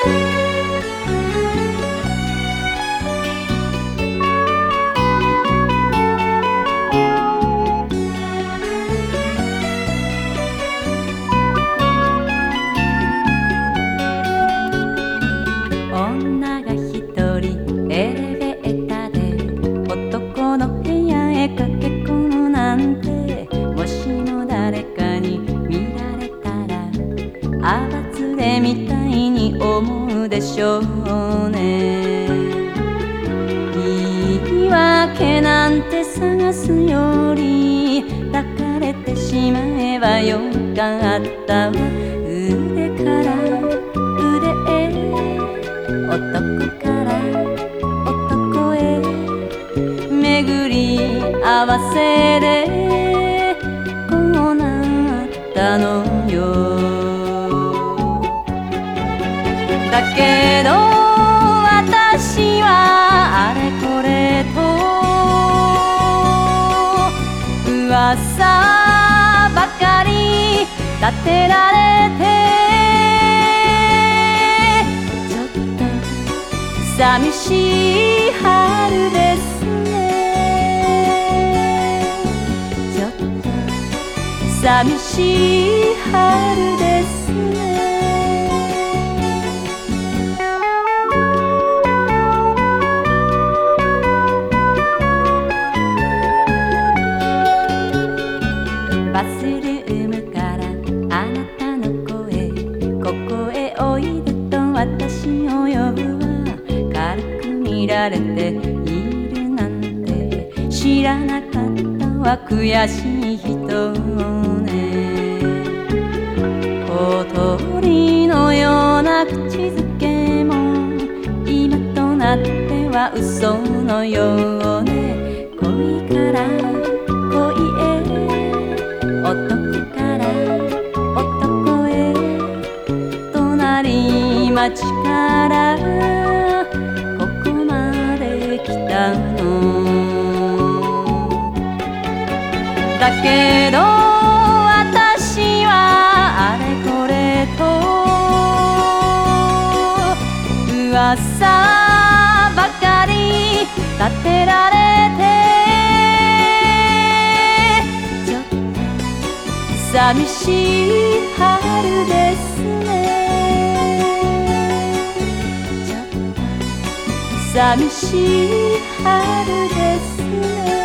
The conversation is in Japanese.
女が一人エレベーターで男の部屋へ駆け込むなんて、もしも誰かに見られたらあばつれみたいに思うでしょうね。言い訳なんて探すより抱かれてしまえばよかったわ。腕から腕へ、男から男へ巡り合わせでこうなったのよ。だけど私はあれこれと噂ばかり立てられて、寂しい春ですね。ちょっと寂しい春ですね。バスルームからあなたの声、ここへおいでと私を呼ぶわ。軽く見られているなんて知らなかったわ。悔しい人ね。小鳥のような口づけも今となっては嘘のようね。恋から恋へ、男から男へ、隣町からここまで来たの。だけど私はあれこれと噂ばかり立てられて、ちょっと寂しい春ですね。寂しい春ですね。